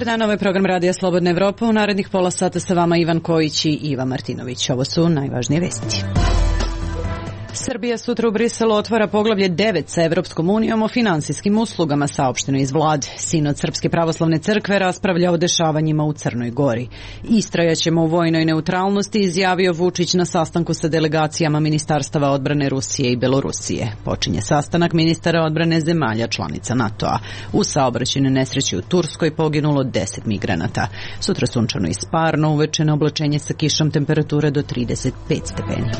Dobar dan, ovo je program Radija Slobodna Evropa. U narednih pola sata sa vama Ivan Kojić i Iva Martinović. Ovo su najvažnije vesti. Srbija sutra u Briselu otvara poglavlje 9 sa Evropskom unijom o finansijskim uslugama, saopšteno iz vlade. Sinod Srpske pravoslavne crkve raspravlja o dešavanjima u Crnoj Gori. Istrajaćemo u vojnoj neutralnosti, izjavio Vučić na sastanku sa delegacijama ministarstava odbrane Rusije i Belorusije. Počinje sastanak ministara odbrane zemalja članica NATO-a. U saobraćajnoj nesreći u Turskoj poginulo 10 migranata. Sutra sunčano i sparno, uveče na oblačenje sa kišom, temperature do 35 stepeni.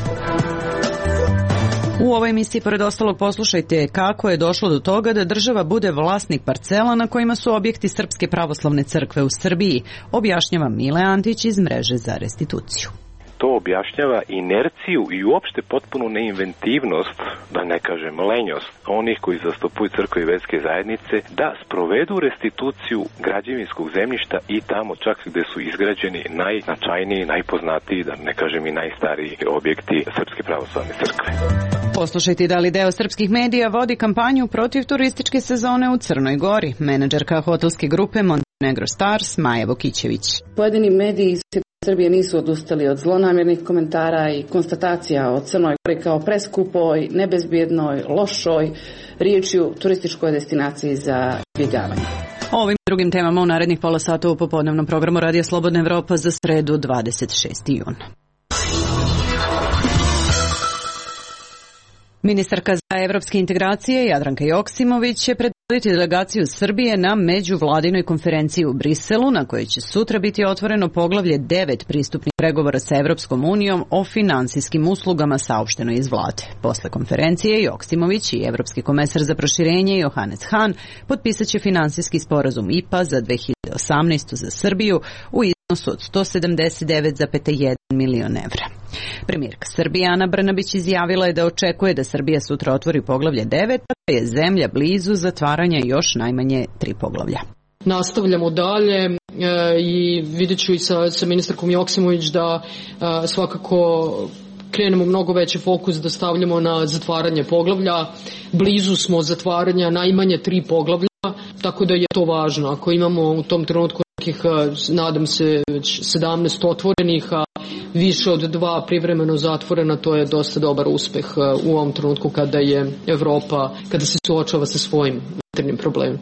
U ovoj emisiji, pored ostalog, poslušajte kako je došlo do toga da država bude vlasnik parcela na kojima su objekti Srpske pravoslavne crkve u Srbiji, objašnjava Mile Antić iz Mreže za restituciju. To objašnjava inerciju i uopšte potpunu neinventivnost, da ne kažem lenjost, onih koji zastupuju crkve i verske zajednice da sprovedu restituciju građevinskog zemljišta i tamo čak gde su izgrađeni najznačajniji, najpoznatiji, da ne kažem i najstariji objekti Srpske pravoslavne crkve. Poslušajte da li deo srpskih medija vodi kampanju protiv turističke sezone u Crnoj Gori. Menadžerka hotelske grupe Montenegro Stars Maja Vokićević. Pojedini mediji Srbije nisu odustali od zlonamjernih komentara i konstatacija o Crnoj Gori kao preskupoj, nebezbjednoj, lošoj, riječju turističkoj destinaciji za izbjegavanje. O ovim drugim temama u narednih pola sata u popodnevnom programu Radija Slobodna Evropa za sredu 26. jun. Ministarka za evropske integracije Jadranka Joksimović će predvoditi delegaciju Srbije na međuvladinoj konferenciji u Briselu, na kojoj će sutra biti otvoreno poglavlje 9 pristupnih pregovora sa Evropskom unijom o finansijskim uslugama, saopšteno iz vlade. Posle konferencije Joksimović i evropski komesar za proširenje Johannes Hahn potpisat će finansijski sporazum IPA za 2018. za Srbiju u iznosu od 179,1 milion evra. Premijerka Srbije Ana Brnabić izjavila je da očekuje da Srbija sutra otvori poglavlje 9, a da je zemlja blizu zatvaranja još najmanje 3 poglavlja. Nastavljamo dalje i vidjet ću i sa ministarkom Joksimović da svakako krenemo mnogo veći fokus da stavljamo na zatvaranje poglavlja. Blizu smo zatvaranja najmanje 3 poglavlja, tako da je to važno. Ako imamo u tom trenutku nekih, nadam se, već 17 otvorenih, a više od 2 privremeno zatvorena, to je dosta dobar uspeh u ovom trenutku kada je Evropa, kada se suočava sa svojim internim problemom.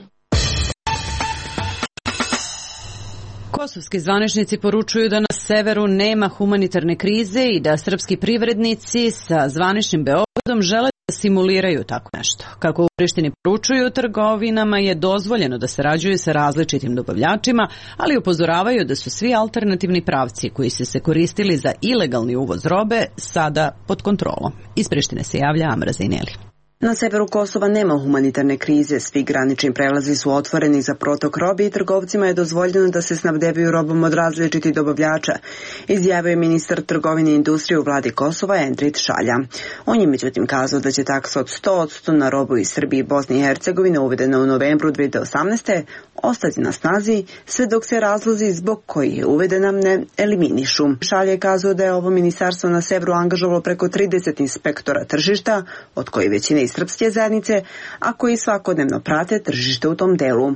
Kosovski zvaničnici poručuju da na severu nema humanitarne krize i da srpski privrednici sa zvaničnim Beogradom žele da simuliraju tako nešto. Kako u Prištini poručuju, trgovinama je dozvoljeno da sarađuju sa različitim dobavljačima, ali upozoravaju da su svi alternativni pravci koji su se koristili za ilegalni uvoz robe sada pod kontrolom. Iz Prištine se javlja Amra Zajneli. Na severu Kosova nema humanitarne krize, svi granični prelazi su otvoreni za protok robe i trgovcima je dozvoljeno da se snabdevaju robom od različitih dobavljača, izjavio je ministar trgovine i industrije u vladi Kosova Endrit Šalja. On je međutim kazao da će taksa od 100% na robu iz Srbije i Bosne i Hercegovine uvedena u novembru 2018. ostati na snazi sve dok se razlozi zbog koji je uvedena ne eliminišu. Šalja je kazao da je ovo ministarstvo na severu angažovalo preko 30 inspektora tržišta, od koji većina iz srpske zajednice, a koji svakodnevno prate tržište u tom delu.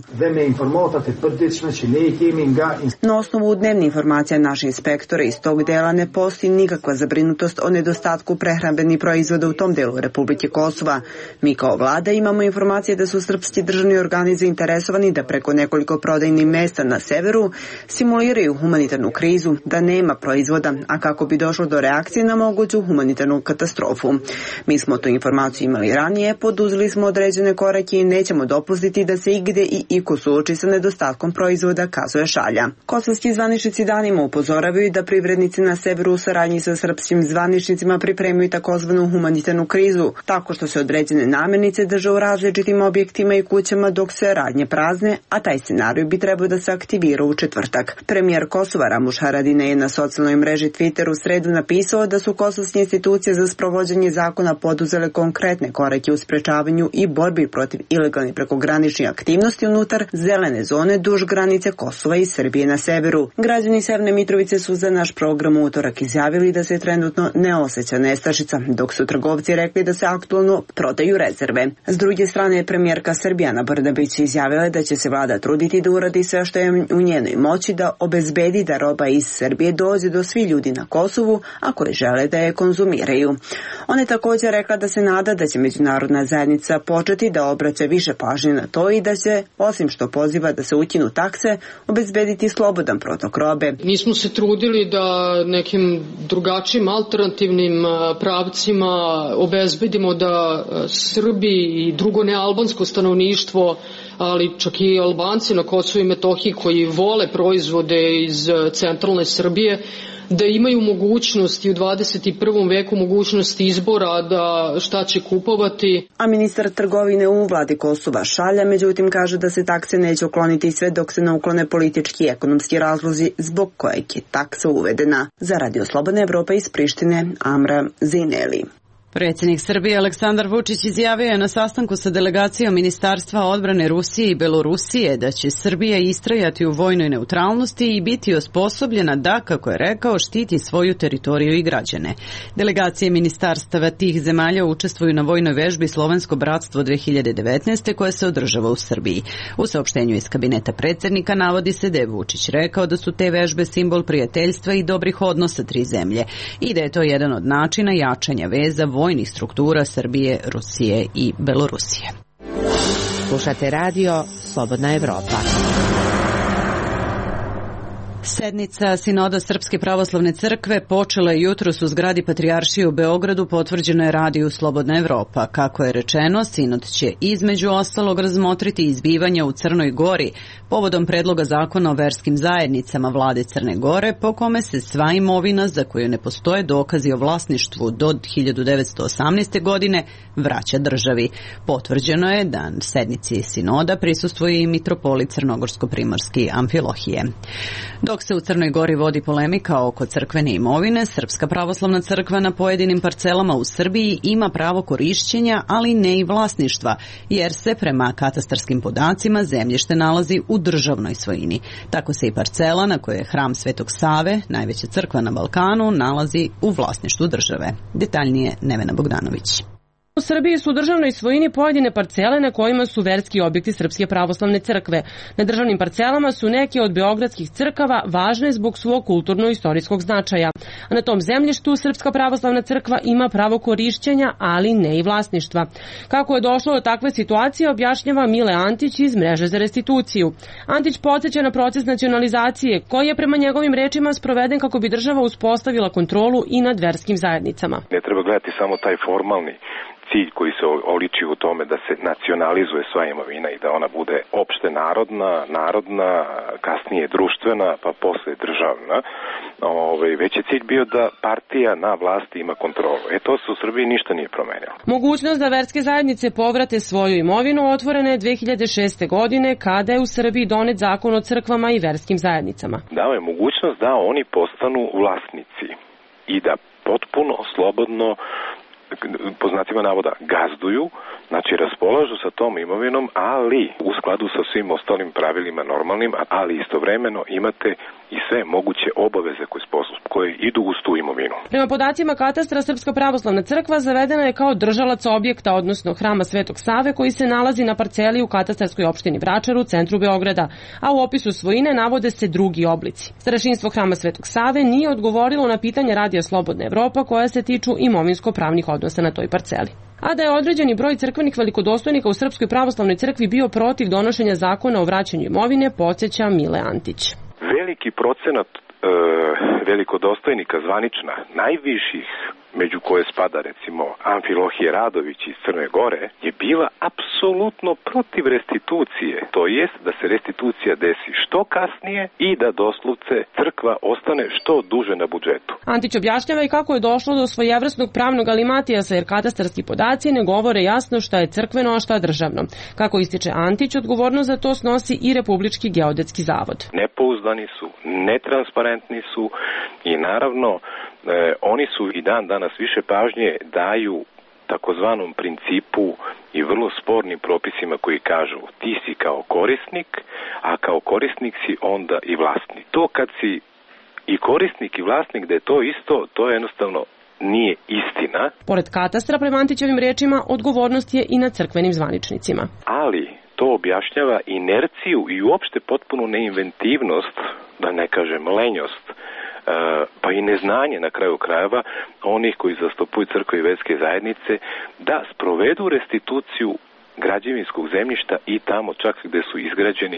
Na osnovu dnevne informacija naših inspektora iz tog dela ne postoji nikakva zabrinutost o nedostatku prehrambenih proizvoda u tom delu Republike Kosova. Mi kao vlada imamo informacije da su srpski državni organi zainteresovani da preko nekoliko prodajnih mesta na severu simuliraju humanitarnu krizu, da nema proizvoda, a kako bi došlo do reakcije na moguću humanitarnu katastrofu. Mi smo tu informaciju imali ranije, poduzeli smo određene korake i nećemo dopustiti da se igde i iko suoči sa nedostatkom proizvoda, kazuje Šalja. Kosovski zvaničnici danima upozoravaju da privrednici na severu u saradnji sa srpskim zvaničnicima pripremaju takozvanu humanitarnu krizu, tako što se određene namirnice drže u različitim objektima i kućama dok se radnje prazne, a taj scenarij bi trebao da se aktivira u četvrtak. Premijer Kosova Ramuš Haradinaj je na socijalnoj mreži Twitter u sredu napisao da su kosovske institucije za sprovođenje zakona poduzele konkretne korake govoreći o sprečavanju i borbi protiv ilegalnih prekograničnih aktivnosti unutar zelene zone duž granice Kosova i Srbije na severu. Građani Severne Mitrovice su za naš program u utorak izjavili da se trenutno ne osjeća nestašica, dok su trgovci rekli da se aktualno prodaju rezerve. S druge strane, premijerka Srbije Ana Brnabić izjavila da će se vlada truditi da uradi sve što je u njenoj moći da obezbedi da roba iz Srbije dođe do svih ljudi na Kosovu, a koji žele da je konzumiraju. Ona je također rekla da se nada da će međunarodna zajednica početi da obraća više pažnje na to i da će, osim što poziva da se ukinu takse, obezbediti slobodan protok robe. Nismo se trudili da nekim drugačijim alternativnim pravcima obezbedimo da Srbi i drugo nealbansko stanovništvo, ali čak i Albanci na Kosovu i Metohiji koji vole proizvode iz centralne Srbije, da imaju mogućnost i u 21. veku mogućnost izbora da šta će kupovati. A ministar trgovine u vladi Kosova Šalja, međutim, kaže da se takse neće ukloniti sve dok se ne uklone politički i ekonomski razlozi zbog kojeg je taksa uvedena. Za Radio Slobodna Evropa iz Prištine, Amra Zineli. Predsjednik Srbije Aleksandar Vučić izjavio je na sastanku sa delegacijom Ministarstva odbrane Rusije i Belorusije da će Srbija istrajati u vojnoj neutralnosti i biti osposobljena da, kako je rekao, štiti svoju teritoriju i građane. Delegacije ministarstava tih zemalja učestvuju na vojnoj vežbi Slovensko bratstvo 2019. koja se održava u Srbiji. U saopštenju iz kabineta predsjednika navodi se da je Vučić rekao da su te vežbe simbol prijateljstva i dobrih odnosa tri zemlje i da je to jedan od načina jačanja veza vojnih struktura Srbije, Rusije i Belorusije. Slušate radio Slobodna Evropa. Sednica Sinoda Srpske pravoslavne crkve počela je jutros u zgradi Patrijaršije u Beogradu, potvrđeno je radiju Slobodna Evropa. Kako je rečeno, Sinod će između ostalog razmotriti izbivanja u Crnoj Gori povodom predloga zakona o verskim zajednicama vlade Crne Gore, po kome se sva imovina za koju ne postoje dokazi o vlasništvu do 1918. godine vraća državi. Potvrđeno je da sednici Sinoda prisustvuje i mitropolit Crnogorsko-primorski Amfilohije. Dok se u Crnoj Gori vodi polemika oko crkvene imovine, Srpska pravoslavna crkva na pojedinim parcelama u Srbiji ima pravo korišćenja, ali ne i vlasništva, jer se prema katastarskim podacima zemljište nalazi u državnoj svojini. Tako se i parcela na kojoj je hram Svetog Save, najveća crkva na Balkanu, nalazi u vlasništvu države. Detaljnije Nevena Bogdanović. U Srbiji su u državnoj svojini pojedine parcele na kojima su verski objekti Srpske pravoslavne crkve. Na državnim parcelama su neke od beogradskih crkava važne zbog svog kulturno-istorijskog značaja. A na tom zemljištu Srpska pravoslavna crkva ima pravo korišćenja, ali ne i vlasništva. Kako je došlo do takve situacije, objašnjava Mile Antić iz Mreže za restituciju. Antić podsjeća na proces nacionalizacije, koji je prema njegovim rečima sproveden kako bi država uspostavila kontrolu i nad verskim zajednicama. Ne treba gledati samo taj formalni cilj koji se oliči u tome da se nacionalizuje sva imovina i da ona bude opšte narodna, kasnije društvena, pa posle državna. Već je cilj bio da partija na vlasti ima kontrolu. To se u Srbiji ništa nije promenilo. Mogućnost da verske zajednice povrate svoju imovinu otvorena je 2006. godine kada je u Srbiji donet zakon o crkvama i verskim zajednicama. Dao je mogućnost da oni postanu vlasnici i da potpuno slobodno, po znacima navoda, gazduju, znači raspolažu sa tom imovinom, ali u skladu sa svim ostalim pravilima normalnim, ali istovremeno imate i sve moguće obaveze koje idu uz tu imovinu. Prema podacima katastra, Srpska pravoslavna crkva zavedena je kao držalac objekta, odnosno hrama Svetog Save, koji se nalazi na parceli u katastarskoj opštini Vračar u centru Beograda, a u opisu svojine navode se drugi oblici. Starešinstvo hrama Svetog Save nije odgovorilo na pitanje Radija Slobodna Evropa koja se tiču imovinsko-pravnih odnosa na toj parceli. A da je određeni broj crkvenih velikodostojnika u Srpskoj pravoslavnoj crkvi bio protiv donošenja zakona o vraćanju imovine, podsjeća Mile Antić. Veliki procenat velikodostojnika zvanična, najviših, među koje spada recimo Amfilohije Radović iz Crne Gore, je bila apsolutno protiv restitucije. To jest da se restitucija desi što kasnije i da doslovce crkva ostane što duže na budžetu. Antić objašnjava i kako je došlo do svojevrsnog pravnog alimatijasa, jer katastarski podaci ne govore jasno šta je crkveno, a šta je državno. Kako ističe Antić, odgovornost za to snosi i Republički geodetski zavod. Nepouzdani su, netransparentni su i naravno oni su i dan danas više pažnje daju takozvanom principu i vrlo spornim propisima koji kažu ti si kao korisnik, a kao korisnik si onda i vlasnik. To kad si i korisnik i vlasnik, da je to isto, to jednostavno nije istina. Pored katastra, prema Antićevim rečima, odgovornost je i na crkvenim zvaničnicima. Ali to objašnjava inerciju i uopšte potpunu neinventivnost, da ne kažem lenjost, pa i neznanje na kraju krajeva onih koji zastupuju crkve i verske zajednice da sprovedu restituciju građevinskog zemljišta i tamo čak gde su izgrađeni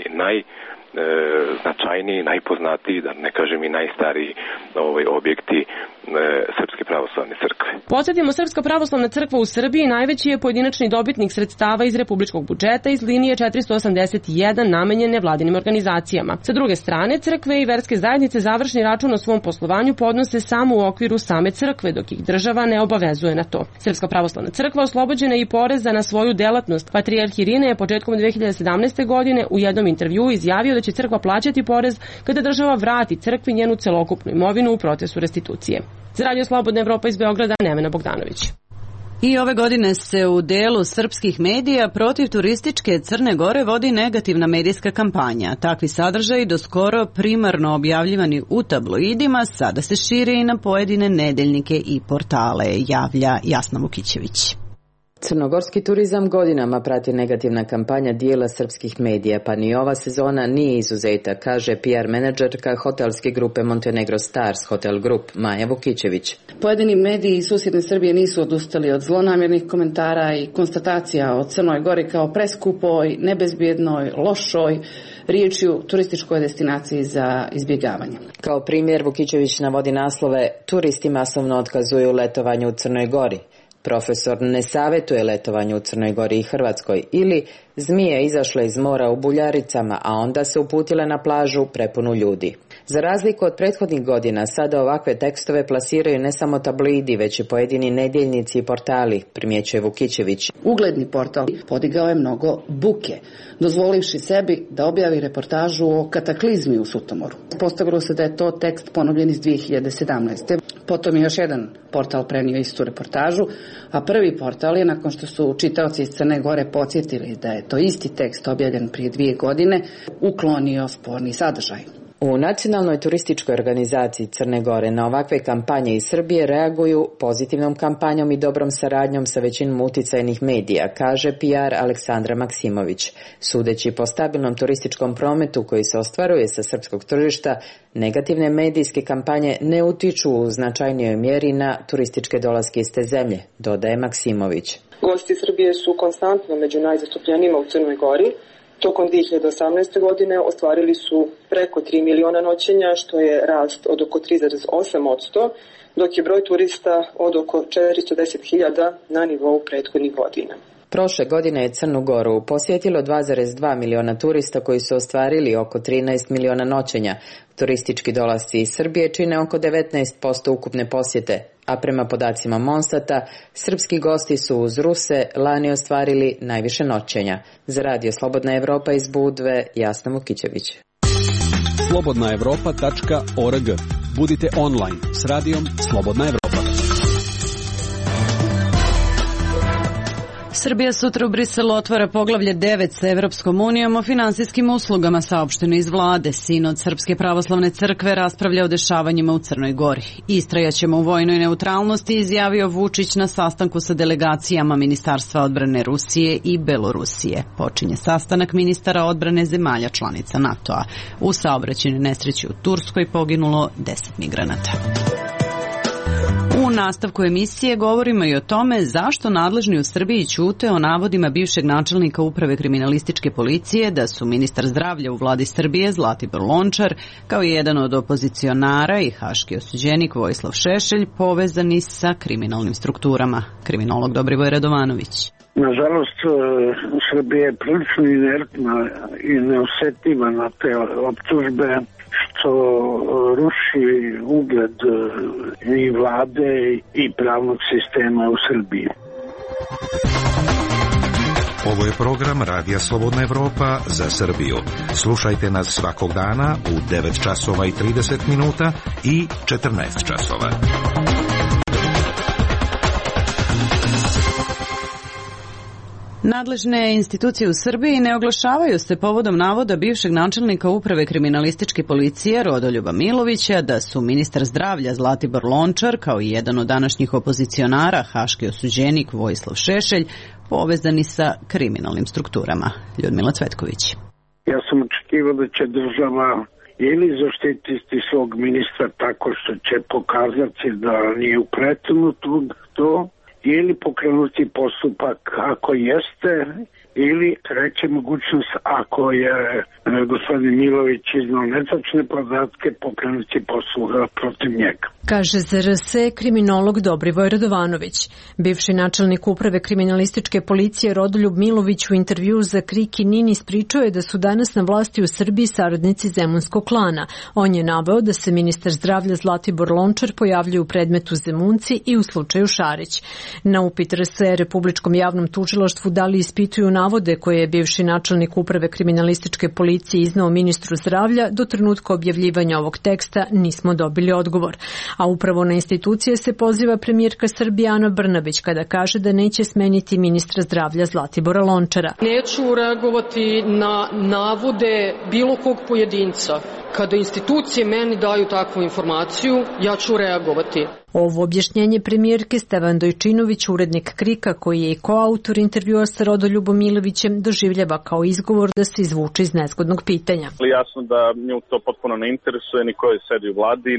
najznačajniji, najpoznatiji, da ne kažem i najstariji objekti Srpske pravoslavne crkve. Podsjetimo, Srpska pravoslavna crkva u Srbiji najveći je pojedinačni dobitnik sredstava iz republičkog budžeta iz linije 481 namenjene vladinim organizacijama. Sa druge strane, crkve i verske zajednice završni račun o svom poslovanju podnose samo u okviru same crkve, dok ih država ne obavezuje na to. Srpska pravoslavna crkva oslobođena je i poreza na svoju delatnost. Patrijarh Irinej je početkom 2017. godine u jednom intervjuu izjavio da će crkva plaćati porez kada država vrati crkvi njenu celokupnu imovinu u procesu restitucije. Za Radio Slobodna Evropa iz Beograda, Nevena Bogdanović. I ove godine se u delu srpskih medija protiv turističke Crne Gore vodi negativna medijska kampanja. Takvi sadržaji do skoro primarno objavljivani u tabloidima sada se šire i na pojedine nedeljnike i portale, javlja Jasna Vukićević. Crnogorski turizam godinama prati negativna kampanja dijela srpskih medija, pa ni ova sezona nije izuzetak, kaže PR menadžerka hotelske grupe Montenegro Stars Hotel Group Maja Vukićević. Pojedini mediji iz susjedne Srbije nisu odustali od zlonamjernih komentara i konstatacija o Crnoj Gori kao preskupoj, nebezbjednoj, lošoj, riječju turističkoj destinaciji za izbjegavanje. Kao primjer Vukićević navodi naslove: turisti masovno otkazuju letovanje u Crnoj Gori, profesor ne savjetuje letovanje u Crnoj Gori i Hrvatskoj, ili zmije izašla iz mora u Buljaricama, a onda se uputile na plažu prepunu ljudi. Za razliku od prethodnih godina, sada ovakve tekstove plasiraju ne samo tabloidi, već i pojedini nedjeljnici i portali, primjećuje Vukićević. Ugledni portal podigao je mnogo buke, dozvolivši sebi da objavi reportažu o kataklizmi u Sutomoru. Postavilo se da je to tekst ponovljen iz 2017. Potom je još jedan portal prenio istu reportažu, a prvi portal je, nakon što su čitaoci iz Crne Gore podsjetili da je to isti tekst objavljen prije 2 godine, uklonio sporni sadržaj. U Nacionalnoj turističkoj organizaciji Crne Gore na ovakve kampanje iz Srbije reaguju pozitivnom kampanjom i dobrom saradnjom sa većinom uticajnih medija, kaže PR Aleksandra Maksimović. Sudeći po stabilnom turističkom prometu koji se ostvaruje sa srpskog tržišta, negativne medijske kampanje ne utiču u značajnijoj mjeri na turističke dolaske iz te zemlje, dodaje Maksimović. Gosti Srbije su konstantno među najzastupljenijima u Crnoj Gori. Tokom 2018. godine ostvarili su preko 3 miliona noćenja, što je rast od oko 3,8%, dok je broj turista od oko 410.000 na nivou prethodnih godina. Prošle godine je Crnu Goru posjetilo 2,2 miliona turista koji su ostvarili oko 13 miliona noćenja. Turistički dolasci iz Srbije čine oko 19% ukupne posjete, a prema podacima Monsata, srpski gosti su uz Ruse lani ostvarili najviše noćenja. Za Radio Slobodna Evropa iz Budve, Jasna Vukićević. slobodnaevropa.org. Budite online s radijom Slobodna Evropa. Srbija sutra u Briselu otvara poglavlje 9 sa Evropskom unijom o finansijskim uslugama, saopšteno iz vlade. Sinod Srpske pravoslavne crkve raspravlja o dešavanjima u Crnoj Gori. Istrajaćemo u vojnoj neutralnosti, izjavio Vučić na sastanku sa delegacijama Ministarstva odbrane Rusije i Belorusije. Počinje sastanak ministara odbrane zemalja članica NATO-a. U saobraćajnoj nesreći u Turskoj poginulo 10 migranata. U nastavku emisije govorimo i o tome zašto nadležni u Srbiji ćute o navodima bivšeg načelnika uprave kriminalističke policije da su ministar zdravlja u vladi Srbije Zlatibor Lončar, kao i jedan od opozicionara i haški osuđenik Vojislav Šešelj povezani sa kriminalnim strukturama. Kriminolog Dobrivoj Radovanović. Nažalost, Srbija je prilično inertna i neosetljiva na te optužbe, što ruši ugled i vlade i pravnog sistema u Srbiji. Ovo je program Radija Slobodna Evropa za Srbiju. Slušajte nas svakog dana u 9 časova i 30 minuta i 14 časova. Nadležne institucije u Srbiji ne oglašavaju se povodom navoda bivšeg načelnika uprave kriminalističke policije Rodoljuba Milovića da su ministar zdravlja Zlatibor Lončar kao i jedan od današnjih opozicionara, haški osuđenik Vojislav Šešelj, povezani sa kriminalnim strukturama. Ljudmila Cvetković. Ja sam očekivao da će država ili zaštititi svog ministra tako što će pokazati da nije upletnut u to, ili pokrenuti postupak ako jeste, ili treća mogućnost ako je gospodin Milović iznao netačne podatke, pokrenuti postupak protiv njega. Kaže za RS kriminolog Dobrivoj Radovanović. Bivši načelnik uprave kriminalističke policije Rodoljub Milović u intervjuu za Krik i Nin ispričao je da su danas na vlasti u Srbiji saradnici zemunskog klana. On je naveo da se ministar zdravlja Zlatibor Lončar pojavljuje u predmetu Zemunci i u slučaju Šarić. Na upit RS Republičkom javnom tužilaštvu da li ispituju navode koje je bivši načelnik uprave kriminalističke policije iznao ministru zdravlja, do trenutka objavljivanja ovog teksta nismo dobili odgovor. A upravo na institucije se poziva premijerka Srbije Ana Brnabić kada kaže da neće smeniti ministra zdravlja Zlatibora Lončara. Neću reagovati na navode bilo kog pojedinca. Kada institucije meni daju takvu informaciju, ja ću reagovati. Ovo objašnjenje premijerke Stevan Dojčinović, urednik Krika, koji je i koautor intervjua sa Rodoljubom Milovićem, doživljava kao izgovor da se izvuče iz nezgodnog pitanja. Jasno da nju to potpuno ne interesuje, ni ko je sedi u vladi,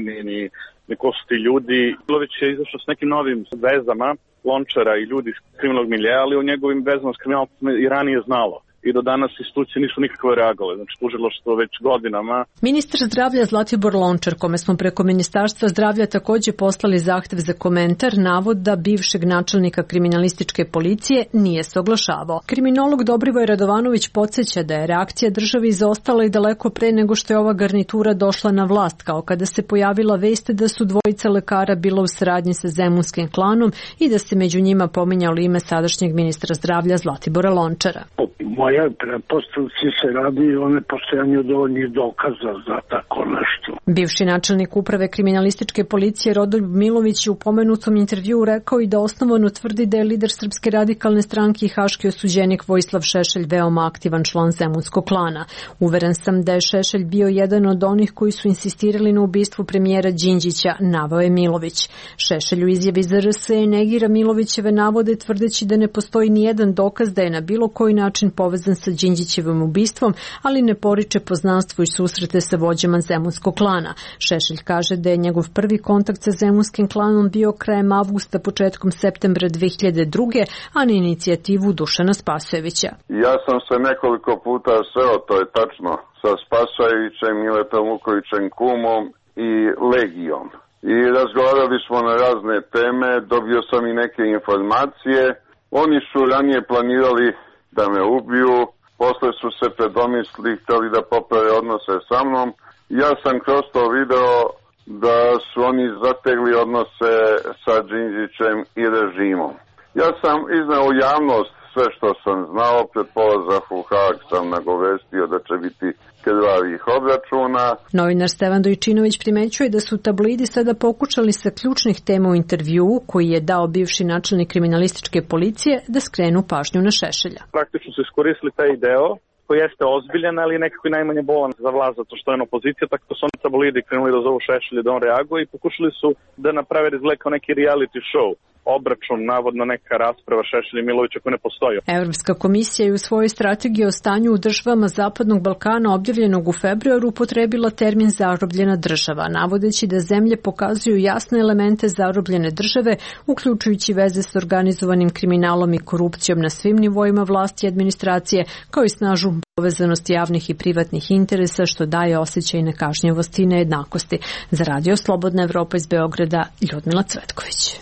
ni ko su ti ljudi. Milović je izašao s nekim novim vezama Lončara i ljudi iz kriminalnog miljeja, ali o njegovim vezama s kriminalom i ranije znalo. I do danas institucije nisu nikakve reagovale, znači tužilaštvo već godinama. Ministar zdravlja Zlatibor Lončar, kome smo preko Ministarstva zdravlja takođe poslali zahtev za komentar, navoda bivšeg načelnika kriminalističke policije nije se oglašavao. Kriminolog Dobrivoj Radovanović podsjeća da je reakcija države izostala i daleko pre nego što je ova garnitura došla na vlast, kao kada se pojavila vest da su dvojica lekara bila u saradnji sa zemunskim klanom i da se među njima pominjalo ime sadašnjeg ministra zdravlja Zlatibora Lončara. Moja pretpostavci se radi o nepostojanju dovoljnih dokaza za tako nešto. Bivši načelnik uprave kriminalističke policije Rodoljub Milović je u pomenutom intervjuu rekao i da osnovano tvrdi da je lider Srpske radikalne stranke i haški osuđenik Vojislav Šešelj veoma aktivan član zemunskog klana. Uveren sam da je Šešelj bio jedan od onih koji su insistirali na ubistvu premijera Đinđića, naveo je Milović. Šešelj u izjavi za RS negira Milovićeve navode tvrdeći da ne postoji ni jedan dokaz da je na bilo koji način povezan sa Đinđićevim ubistvom, ali ne poriče poznanstvo i susrete sa vođama zemunskog klana. Šešelj kaže da je njegov prvi kontakt sa zemunskim klanom bio krajem avgusta, početkom septembra 2002. a na inicijativu Dušana Spasojevića. Ja sam se nekoliko puta sreo, to je tačno, sa Spasojevićem, Miletom Vukovićem kumom i Legijom. I razgovarali smo na razne teme, dobio sam i neke informacije. Oni su ranije planirali da me ubiju, posle su se predomisli, hteli da poprave odnose sa mnom. Ja sam kroz to video da su oni zategli odnose sa Đinđićem i režimom. Ja sam iznao u javnost sve što sam znao, pred polazak u Hag sam nagovestio da će biti krvavih obračuna. Novinar Stevan Dojčinović primećuje da su tabloidi sada pokušali sa ključnih tema u intervjuu koji je dao bivši načelnik kriminalističke policije da skrenu pažnju na Šešelja. Praktično su iskoristili taj deo koji jeste ozbiljan, ali nekako i najmanje bolan za vlast, zato što je opozicija, tako da su oni tabloidi krenuli da zovu Šešelja da on reaguje i pokušali su da naprave izgled kao neki reality show. Obračun, navodno neka rasprava Šešelja i Milovića koja ne postoji. Evropska komisija je u svojoj strategiji o stanju u državama Zapadnog Balkana objavljenog u februaru upotrebila termin zarobljena država, navodeći da zemlje pokazuju jasne elemente zarobljene države, uključujući veze s organizovanim kriminalom i korupcijom na svim nivoima vlasti i administracije, kao i snažnu povezanost javnih i privatnih interesa, što daje osjećaj nekažnjivosti i nejednakosti. Za Radio Slobodna Evropa iz Beograda, Ljudmila Cvetković.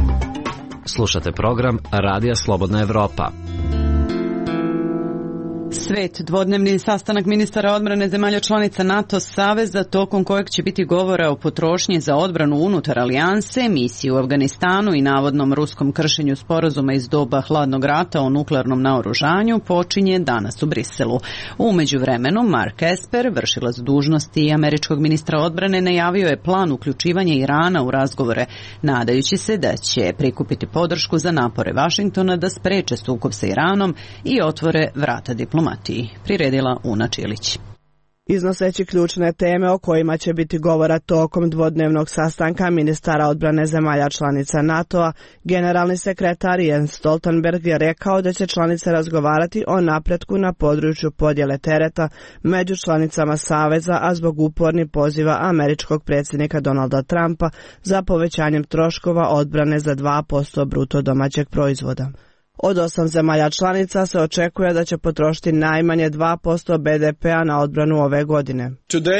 Slušate program Radija Slobodna Evropa. Svet, dvodnevni sastanak ministara odbrane zemalja članica NATO saveza, tokom kojeg će biti govora o potrošnji za odbranu unutar alijanse, misiji u Afganistanu i navodnom ruskom kršenju sporazuma iz doba hladnog rata o nuklearnom naoružanju, počinje danas u Briselu. U međuvremenu, Mark Esper, vršilac dužnosti američkog ministra odbrane, najavio je plan uključivanja Irana u razgovore, nadajući se da će prikupiti podršku za napore Vašingtona da spreče sukob sa Iranom i otvore vrata diplomatiji. Priredila Una Čilić. Iznoseći ključne teme o kojima će biti govora tokom dvodnevnog sastanka ministara odbrane zemalja članica NATO-a, generalni sekretar Jens Stoltenberg je rekao da će članice razgovarati o napretku na području podjele tereta među članicama saveza, a zbog upornih poziva američkog predsjednika Donalda Trumpa za povećanjem troškova odbrane za 2% bruto domaćeg proizvoda. Od 8 zemalja članica se očekuje da će potrošiti najmanje 2% BDP-a na odbranu ove godine.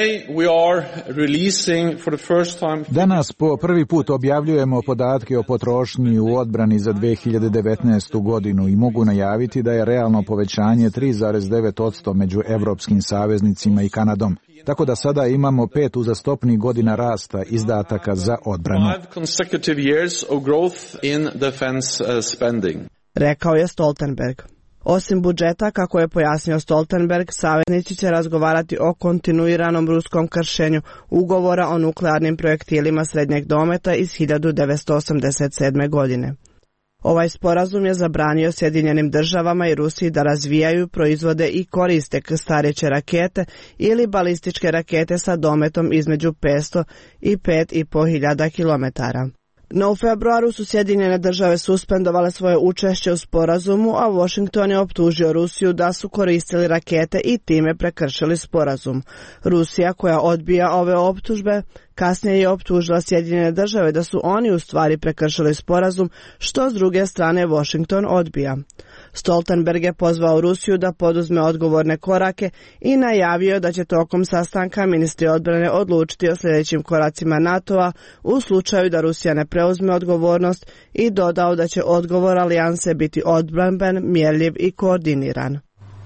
Danas po prvi put objavljujemo podatke o potrošnji u odbrani za 2019. godinu i mogu najaviti da je realno povećanje 3,9% među evropskim saveznicima i Kanadom. Tako da sada imamo 5 uzastopnih godina rasta izdataka za odbranu. Rekao je Stoltenberg. Osim budžeta, kako je pojasnio Stoltenberg, saveznici će razgovarati o kontinuiranom ruskom kršenju ugovora o nuklearnim projektilima srednjeg dometa iz 1987. godine. Ovaj sporazum je zabranio Sjedinjenim državama i Rusiji da razvijaju, proizvode i koriste krstareće rakete ili balističke rakete sa dometom između 500 i 5.500 kilometara. No u februaru su Sjedinjene države suspendovale svoje učešće u sporazumu, a Washington je optužio Rusiju da su koristili rakete i time prekršili sporazum. Rusija, koja odbija ove optužbe, kasnije je optužila Sjedinjene države da su oni u stvari prekršili sporazum, što s druge strane Washington odbija. Stoltenberg je pozvao Rusiju da poduzme odgovorne korake i najavio da će tokom sastanka ministri odbrane odlučiti o sljedećim koracima NATO-a u slučaju da Rusija ne preuzme odgovornost i dodao da će odgovor alijanse biti odbramben, mjerljiv i koordiniran.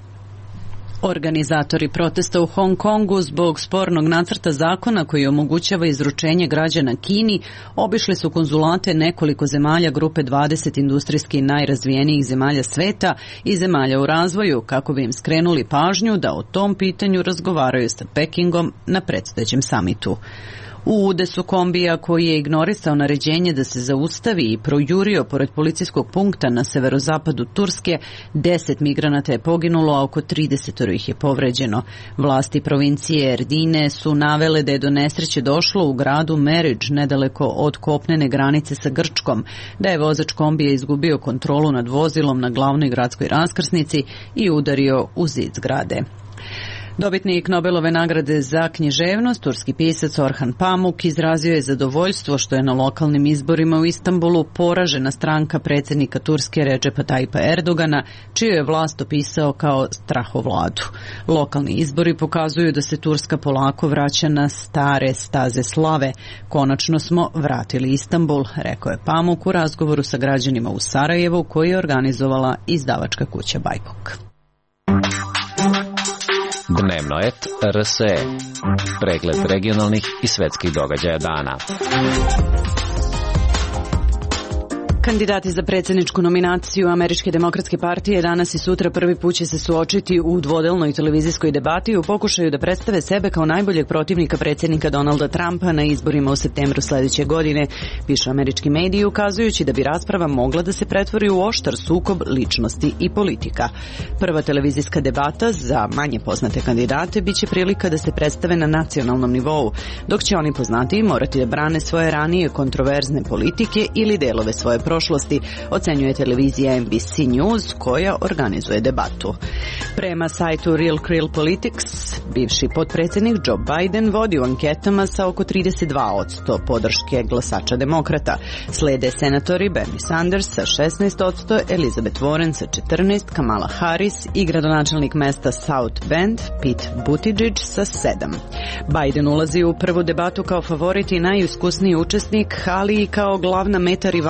Organizatori protesta u Hong Kongu zbog spornog nacrta zakona koji omogućava izručenje građana Kini obišli su konzulate nekoliko zemalja grupe 20 industrijski najrazvijenijih zemalja sveta i zemalja u razvoju kako bi im skrenuli pažnju da o tom pitanju razgovaraju sa Pekingom na predstojećem samitu. U udesu kombija koji je ignorisao naređenje da se zaustavi i projurio pored policijskog punkta na severozapadu Turske, 10 migranata je poginulo, a oko 30 ih je povređeno. Vlasti provincije Erdine su navele da je do nesreće došlo u gradu Merić, nedaleko od kopnene granice sa Grčkom, da je vozač kombija izgubio kontrolu nad vozilom na glavnoj gradskoj raskrsnici i udario u zid zgrade. Dobitnik Nobelove nagrade za književnost, turski pisac Orhan Pamuk, izrazio je zadovoljstvo što je na lokalnim izborima u Istanbulu poražena stranka predsjednika Turske Recepa Tayyipa Erdogana, čiju je vlast opisao kao strahovladu. Lokalni izbori pokazuju da se Turska polako vraća na stare staze slave. Konačno smo vratili Istanbul, rekao je Pamuk u razgovoru sa građanima u Sarajevu koji je organizovala izdavačka kuća Bajkok. Dnevno et RSE. Pregled regionalnih i svetskih događaja dana. Kandidati za predsjedničku nominaciju Američke demokratske partije danas i sutra prvi put će se suočiti u dvodelnoj televizijskoj debati u pokušaju da predstave sebe kao najboljeg protivnika predsjednika Donalda Trumpa na izborima u septembru sljedeće godine, pišu američki mediji, ukazujući da bi rasprava mogla da se pretvori u oštar sukob ličnosti i politika. Prva televizijska debata za manje poznate kandidate biće prilika da se predstave na nacionalnom nivou, dok će oni poznatiji morati da brane svoje ranije kontroverzne politike ili delove svoje prošlosti, ocenjuje televizija NBC News koja organizuje debatu. Prema sajtu Real Krill Politics, bivši potpredsjednik Joe Biden vodi u anketama sa oko 32% podrške glasača demokrata. Slede senatori Bernie Sanders sa 16%, Elizabeth Warren sa 14%, Kamala Harris i gradonačelnik mesta South Bend Pete Buttigieg sa 7%. Biden ulazi u prvu debatu kao favorit i najiskusniji učesnik, ali i kao glavna meta rivala koji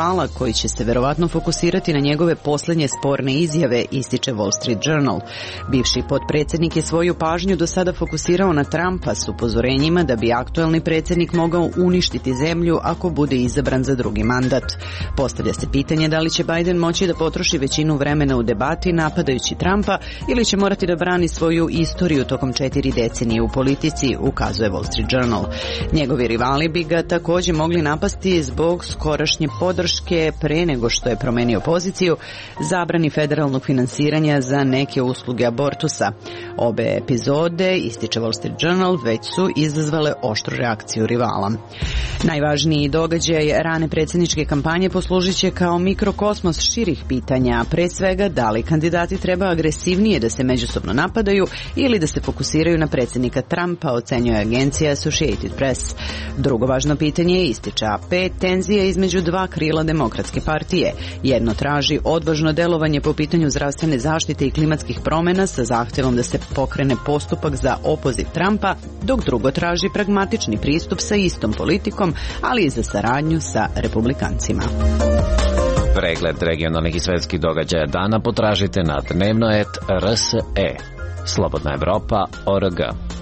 koji će se verovatno fokusirati na njegove poslednje sporne izjave, ističe Wall Street Journal. Bivši potpredsjednik je svoju pažnju do sada fokusirao na Trumpa s upozorenjima da bi aktuelni predsjednik mogao uništiti zemlju ako bude izabran za drugi mandat. Postavlja se pitanje da li će Biden moći da potroši većinu vremena u debati napadajući Trumpa ili će morati da brani svoju istoriju tokom 4 decenije u politici, ukazuje Wall Street Journal. Njegovi rivali bi ga također mogli napasti zbog skorašnje podrške pre nego što je promenio poziciju zabrani federalnog finansiranja za neke usluge abortusa. Obe epizode, ističe Wall Street Journal, već su izazvale oštru reakciju rivala. Najvažniji događaj rane predsjedničke kampanje poslužit će kao mikrokosmos širih pitanja, pre svega da li kandidati treba agresivnije da se međusobno napadaju ili da se fokusiraju na predsjednika Trumpa, ocenjuje agencija Associated Press. Drugo važno pitanje je, ističe AP, tenzije između dva krila Demokratske partije. Jedno traži odvažno delovanje po pitanju zdravstvene zaštite i klimatskih promjena sa zahtjevom da se pokrene postupak za opoziv Trumpa, dok drugo traži pragmatični pristup sa istom politikom, ali i za saradnju sa republikancima. Pregled regionalnih i svetskih događaja dana potražite na dnevno.rs.e. Slobodna Evropa.org.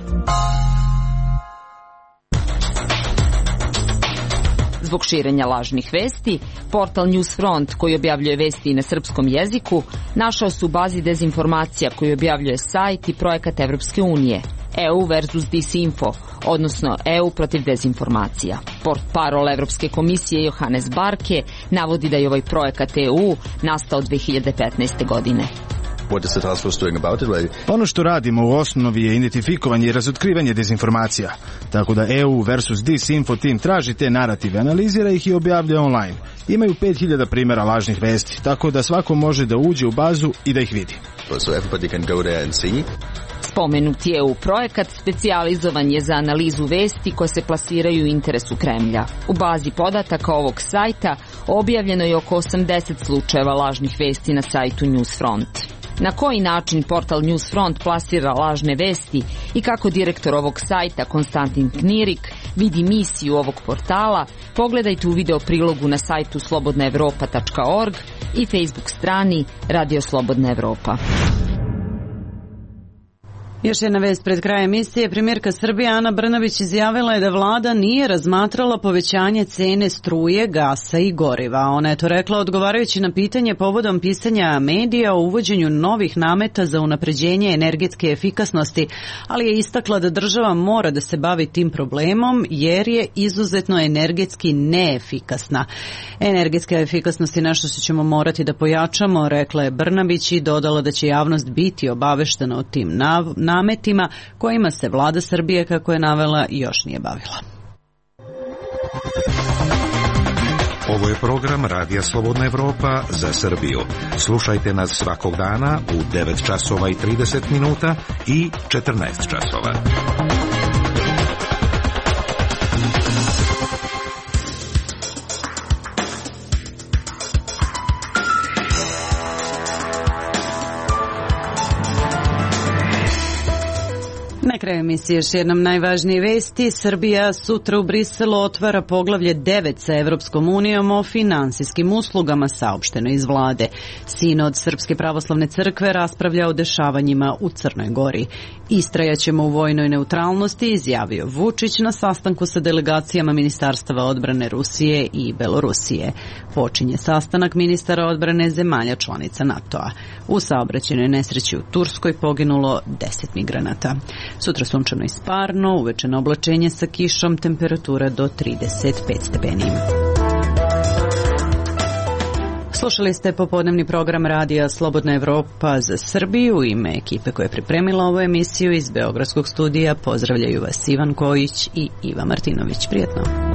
Zbog širenja lažnih vesti, portal Newsfront, koji objavljuje vesti na srpskom jeziku, našao se u bazi dezinformacija koju objavljuje sajt i projekat Evropske unije, EU versus Disinfo, odnosno EU protiv dezinformacija. Portparol Evropske komisije Johannes Barke navodi da je ovaj projekat EU nastao 2015. godine. Ono što radimo u osnovi je identifikovanje i razotkrivanje dezinformacija, tako da EU versus Disinfo tim traži te narative, analizira ih i objavlja online. Imaju 5000 primjera lažnih vesti, tako da svako može da uđe u bazu i da ih vidi. Spomenuti EU projekat specijalizovan je za analizu vesti koje se plasiraju u interesu Kremlja. U bazi podataka ovog sajta objavljeno je oko 80 slučajeva lažnih vesti na sajtu Newsfront. Na koji način portal Newsfront plasira lažne vesti i kako direktor ovog sajta Konstantin Knirik vidi misiju ovog portala, pogledajte u video prilogu na sajtu slobodnaevropa.org i Facebook strani Radio Slobodna Evropa. Još jedna vest pred krajem emisije. Premijerka Srbije Ana Brnabić izjavila je da vlada nije razmatrala povećanje cene struje, gasa i goriva. Ona je to rekla odgovarajući na pitanje povodom pisanja medija o uvođenju novih nameta za unapređenje energetske efikasnosti, ali je istakla da država mora da se bavi tim problemom jer je izuzetno energetski neefikasna. Energetska efikasnost je nešto što ćemo morati da pojačamo, rekla je Brnabić i dodala da će javnost biti obaveštena o tim nametima kojima se vlada Srbije, kako je navela, još nije bavila. Ovo je program Radija Slobodna Evropa za Srbiju. Slušajte nas svakog dana u 9 časova i 30 minuta i 14 časova. Na kraju emisije još jednom najvažnije vesti. Srbija sutra u Briselu otvara poglavlje 9 sa Evropskom unijom o finansijskim uslugama, saopšteno iz vlade. Sinod Srpske pravoslavne crkve raspravlja o dešavanjima u Crnoj Gori. Istrajaćemo u vojnoj neutralnosti, izjavio Vučić na sastanku sa delegacijama ministarstava odbrane Rusije i Belorusije. Počinje sastanak ministara odbrane zemalja članica NATO-a. U saobraćajnoj nesreći u Turskoj poginulo 10 migranata. Sutra sunčano i sparno, uvečeno oblačenje sa kišom, temperatura do 35 stepeni. Slušali ste popodnevni program Radija Slobodna Evropa za Srbiju. U ime ekipe koja je pripremila ovu emisiju iz Beogradskog studija pozdravljaju vas Ivan Kojić i Iva Martinović. Prijetno.